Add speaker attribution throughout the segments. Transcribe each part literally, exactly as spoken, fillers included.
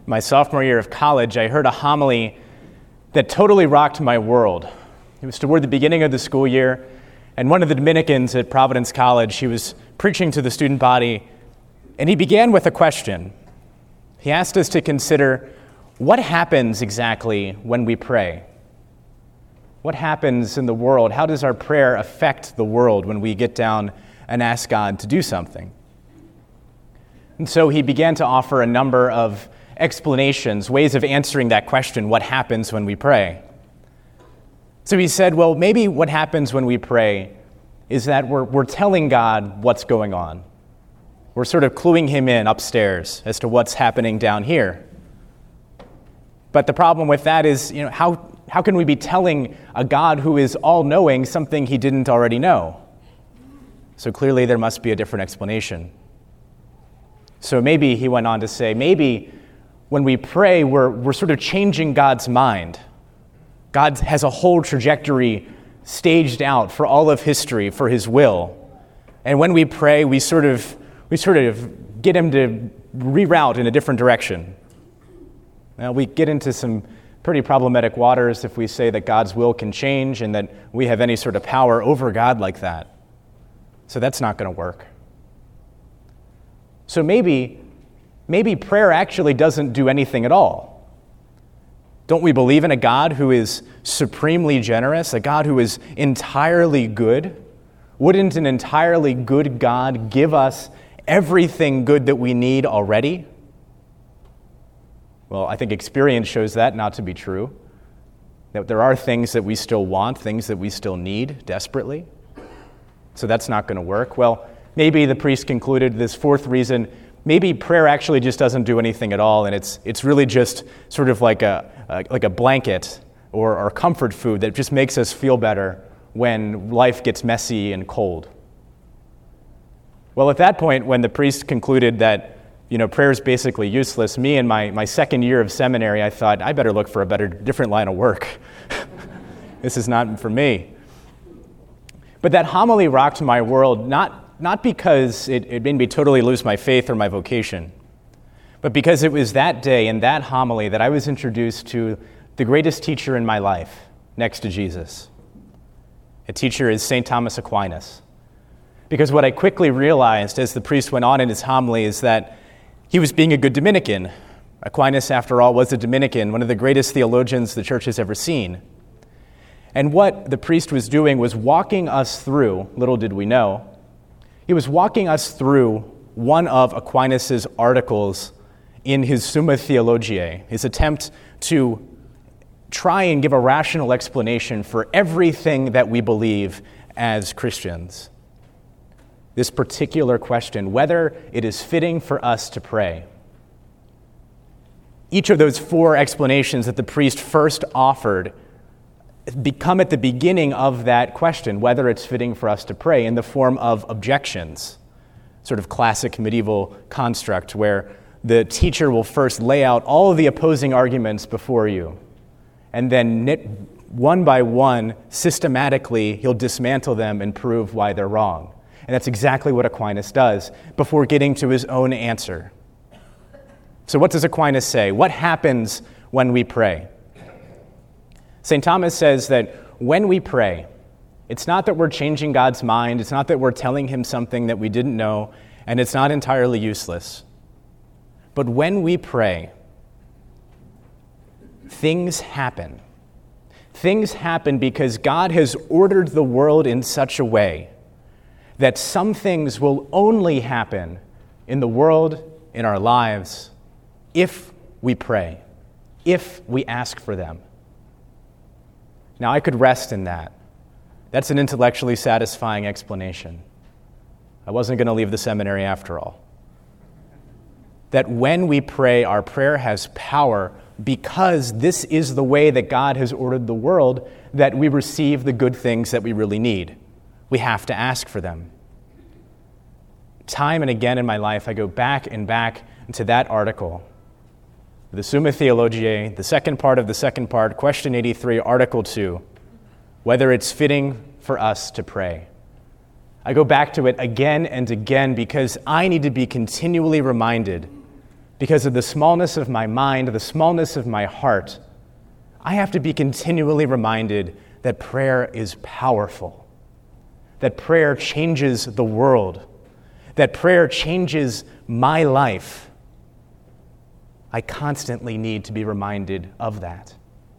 Speaker 1: my sophomore year of college, I heard a homily that totally rocked my world. It was toward the beginning of the school year, and one of the Dominicans at Providence College, he was preaching to the student body, and he began with a question. He asked us to consider, what happens exactly when we pray? What happens in the world? How does our prayer affect the world when we get down and ask God to do something? And so he began to offer a number of explanations, ways of answering that question, what happens when we pray? So he said, well, maybe what happens when we pray is that we're, we're telling God what's going on. We're sort of cluing him in upstairs as to what's happening down here. But the problem with that is, you know, how, how can we be telling a God who is all-knowing something he didn't already know? So clearly there must be a different explanation. So maybe, he went on to say, maybe when we pray, we're, we're sort of changing God's mind. God has a whole trajectory staged out for all of history, for his will. And when we pray, we sort of we sort of get him to reroute in a different direction. Now, we get into some pretty problematic waters if we say that God's will can change and that we have any sort of power over God like that. So that's not going to work. So maybe, maybe prayer actually doesn't do anything at all. Don't we believe in a God who is supremely generous, a God who is entirely good? Wouldn't an entirely good God give us everything good that we need already? Well, I think experience shows that not to be true. That there are things that we still want, things that we still need desperately. So that's not going to work. Well, maybe the priest concluded this fourth reason, maybe prayer actually just doesn't do anything at all, and it's it's really just sort of like a, a like a blanket or, or comfort food that just makes us feel better when life gets messy and cold. Well, at that point, when the priest concluded that, you know, prayer is basically useless, me in my, my second year of seminary, I thought, I better look for a better, different line of work. This is not for me. But that homily rocked my world, not, not because it, it made me totally lose my faith or my vocation, but because it was that day in that homily that I was introduced to the greatest teacher in my life, next to Jesus. A teacher is Saint Thomas Aquinas. Because what I quickly realized as the priest went on in his homily is that he was being a good Dominican. Aquinas, after all, was a Dominican, one of the greatest theologians the church has ever seen. And what the priest was doing was walking us through, little did we know, he was walking us through one of Aquinas' articles in his Summa Theologiae, his attempt to try and give a rational explanation for everything that we believe as Christians. This particular question, whether it is fitting for us to pray. Each of those four explanations that the priest first offered become at the beginning of that question, whether it's fitting for us to pray, in the form of objections, sort of classic medieval construct where the teacher will first lay out all of the opposing arguments before you, and then knit one by one, systematically, he'll dismantle them and prove why they're wrong. And that's exactly what Aquinas does before getting to his own answer. So what does Aquinas say? What happens when we pray? Saint Thomas says that when we pray, it's not that we're changing God's mind, it's not that we're telling him something that we didn't know, and it's not entirely useless. But when we pray, things happen. Things happen because God has ordered the world in such a way that some things will only happen in the world, in our lives, if we pray, if we ask for them. Now, I could rest in that. That's an intellectually satisfying explanation. I wasn't going to leave the seminary after all. That when we pray, our prayer has power because this is the way that God has ordered the world, that we receive the good things that we really need. We have to ask for them. Time and again in my life, I go back and back to that article, the Summa Theologiae, the second part of the second part, question eighty-three, article two, whether it's fitting for us to pray. I go back to it again and again because I need to be continually reminded because of the smallness of my mind, the smallness of my heart, I have to be continually reminded that prayer is powerful, that prayer changes the world, that prayer changes my life. I constantly need to be reminded of that.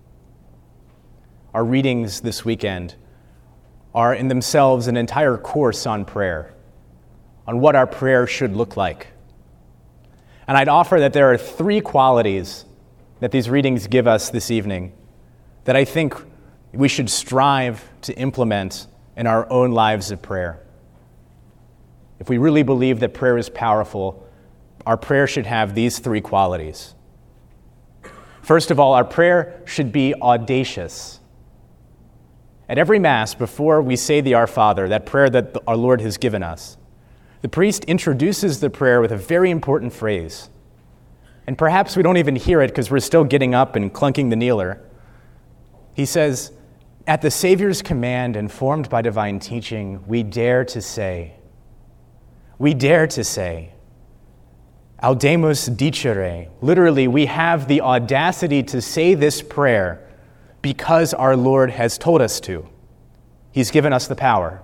Speaker 1: Our readings this weekend are in themselves an entire course on prayer, on what our prayer should look like. And I'd offer that there are three qualities that these readings give us this evening that I think we should strive to implement in our own lives of prayer. If we really believe that prayer is powerful, our prayer should have these three qualities. First of all, our prayer should be audacious. At every Mass, before we say the Our Father, that prayer that our Lord has given us, the priest introduces the prayer with a very important phrase. And perhaps we don't even hear it because we're still getting up and clunking the kneeler. He says, "At the Savior's command, informed by divine teaching, we dare to say, we dare to say, audemus dicere." Literally, we have the audacity to say this prayer because our Lord has told us to. He's given us the power.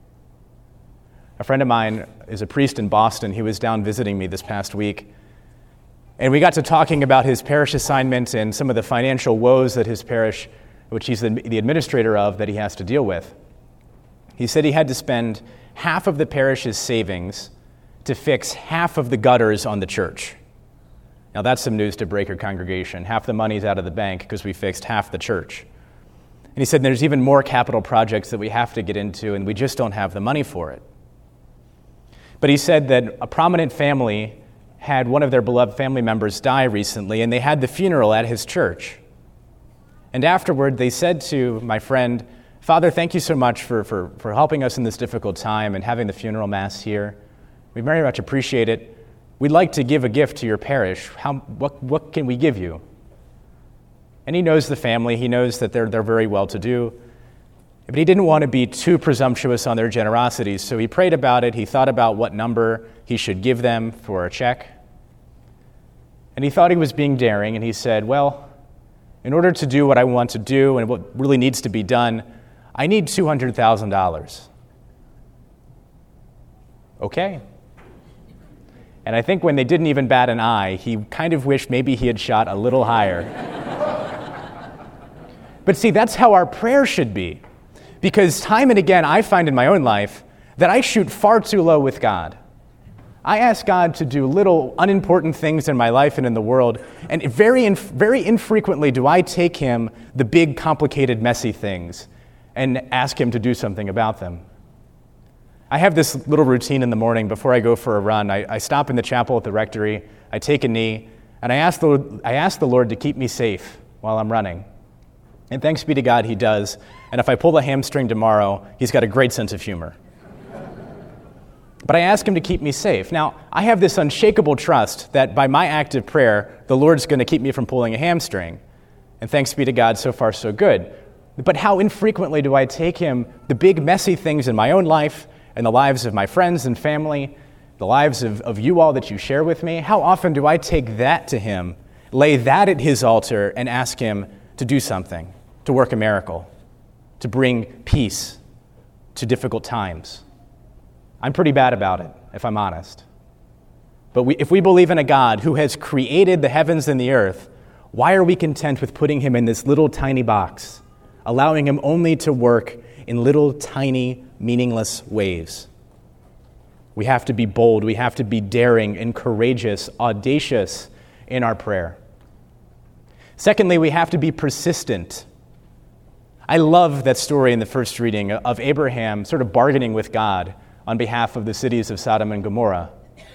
Speaker 1: A friend of mine is a priest in Boston. He was down visiting me this past week. And we got to talking about his parish assignment and some of the financial woes that his parish, which he's the, the administrator of, that he has to deal with. He said he had to spend half of the parish's savings to fix half of the gutters on the church. Now that's some news to Breaker congregation. Half the money's out of the bank because we fixed half the church. And he said there's even more capital projects that we have to get into, and we just don't have the money for it. But he said that a prominent family had one of their beloved family members die recently, and they had the funeral at his church. And afterward, they said to my friend, "Father, thank you so much for, for, for helping us in this difficult time and having the funeral mass here. We very much appreciate it. We'd like to give a gift to your parish. How, what, what can we give you?" And he knows the family. He knows that they're, they're very well-to-do. But he didn't want to be too presumptuous on their generosities, so he prayed about it. He thought about what number he should give them for a check. And he thought he was being daring, and he said, "Well, in order to do what I want to do and what really needs to be done, I need two hundred thousand dollars. Okay. And I think when they didn't even bat an eye, he kind of wished maybe he had shot a little higher. But see, that's how our prayer should be. Because time and again, I find in my own life that I shoot far too low with God. I ask God to do little unimportant things in my life and in the world, and very, inf- very infrequently do I take him the big, complicated, messy things and ask him to do something about them. I have this little routine in the morning before I go for a run. I, I stop in the chapel at the rectory, I take a knee, and I ask, the, I ask the Lord to keep me safe while I'm running. And thanks be to God, he does. And if I pull a hamstring tomorrow, he's got a great sense of humor. But I ask him to keep me safe. Now, I have this unshakable trust that by my act of prayer, the Lord's going to keep me from pulling a hamstring. And thanks be to God, so far so good. But how infrequently do I take him the big messy things in my own life and the lives of my friends and family, the lives of, of you all that you share with me? How often do I take that to him, lay that at his altar, and ask him to do something, to work a miracle, to bring peace to difficult times? I'm pretty bad about it, if I'm honest. But we, if we believe in a God who has created the heavens and the earth, why are we content with putting him in this little tiny box, allowing him only to work in little tiny, meaningless ways? We have to be bold, we have to be daring and courageous, audacious in our prayer. Secondly, we have to be persistent. I love that story in the first reading of Abraham sort of bargaining with God on behalf of the cities of Sodom and Gomorrah.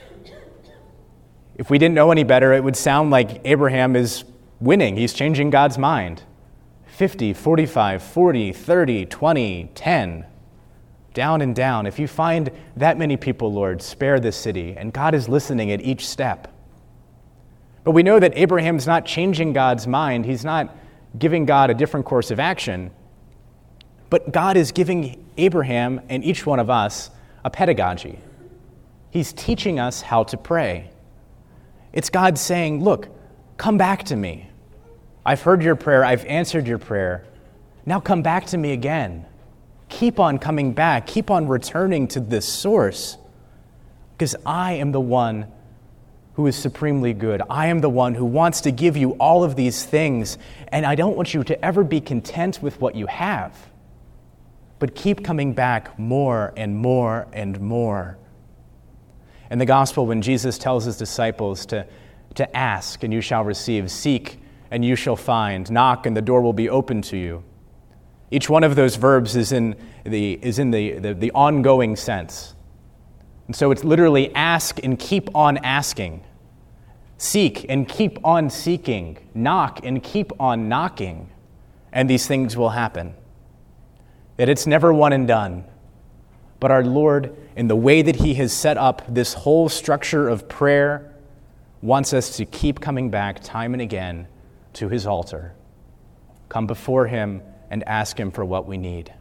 Speaker 1: If we didn't know any better, it would sound like Abraham is winning. He's changing God's mind. fifty, forty-five, forty, thirty, twenty, ten. Down and down. If you find that many people, Lord, spare this city. And God is listening at each step. But we know that Abraham's not changing God's mind. He's not giving God a different course of action. But God is giving Abraham and each one of us a pedagogy. He's teaching us how to pray. It's God saying, look, come back to me. I've heard your prayer. I've answered your prayer. Now come back to me again. Keep on coming back. Keep on returning to this source, because I am the one who is supremely good. I am the one who wants to give you all of these things, and I don't want you to ever be content with what you have, but keep coming back more and more and more. In the gospel, when Jesus tells his disciples to, to ask and you shall receive, seek and you shall find, knock and the door will be opened to you, each one of those verbs is in the, is in the, the, the ongoing sense. And so it's literally ask and keep on asking, seek and keep on seeking, knock and keep on knocking, and these things will happen. That it's never one and done. But our Lord, in the way that he has set up this whole structure of prayer, wants us to keep coming back time and again to his altar. Come before him and ask him for what we need.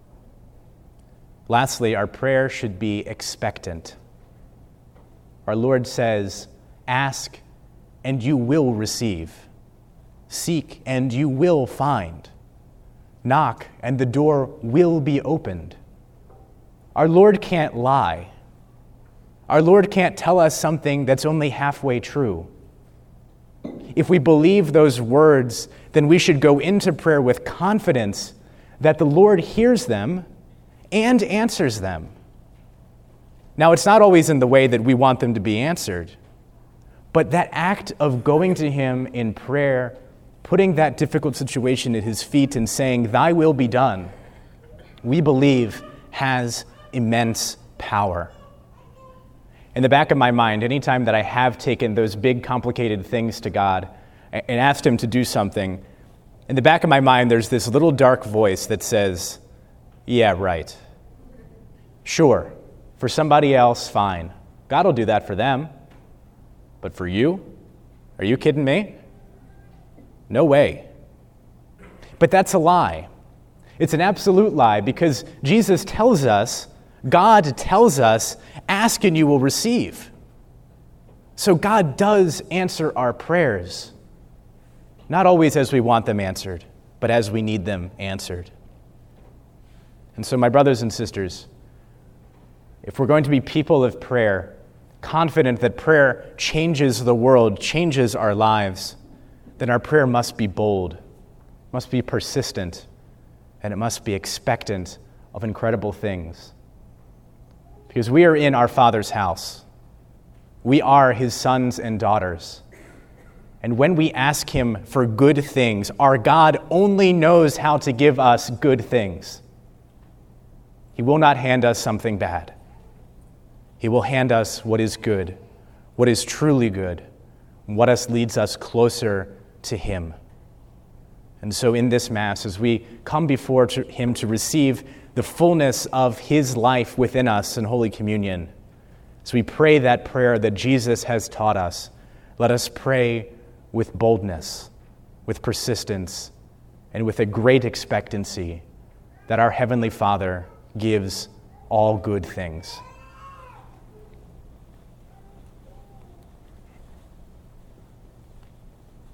Speaker 1: Lastly, our prayer should be expectant. Our Lord says, ask and you will receive. Seek and you will find. Knock and the door will be opened. Our Lord can't lie. Our Lord can't tell us something that's only halfway true. If we believe those words, then we should go into prayer with confidence that the Lord hears them and answers them. Now, it's not always in the way that we want them to be answered, but that act of going to him in prayer, putting that difficult situation at his feet and saying, thy will be done, we believe has immense power. In the back of my mind, anytime that I have taken those big, complicated things to God and asked him to do something, in the back of my mind, there's this little dark voice that says, yeah, right. Sure, for somebody else, fine. God will do that for them. But for you? Are you kidding me? No way. But that's a lie. It's an absolute lie, because Jesus tells us, God tells us, ask and you will receive. So God does answer our prayers, not always as we want them answered, but as we need them answered. And so, my brothers and sisters, if we're going to be people of prayer, confident that prayer changes the world, changes our lives, then our prayer must be bold, must be persistent, and it must be expectant of incredible things. Because we are in our Father's house. We are his sons and daughters. And when we ask him for good things, our God only knows how to give us good things. He will not hand us something bad. He will hand us what is good, what is truly good, and what us leads us closer to him. And so in this Mass, as we come before to him to receive the fullness of his life within us in Holy Communion, as we pray that prayer that Jesus has taught us, let us pray with boldness, with persistence, and with a great expectancy that our Heavenly Father gives all good things.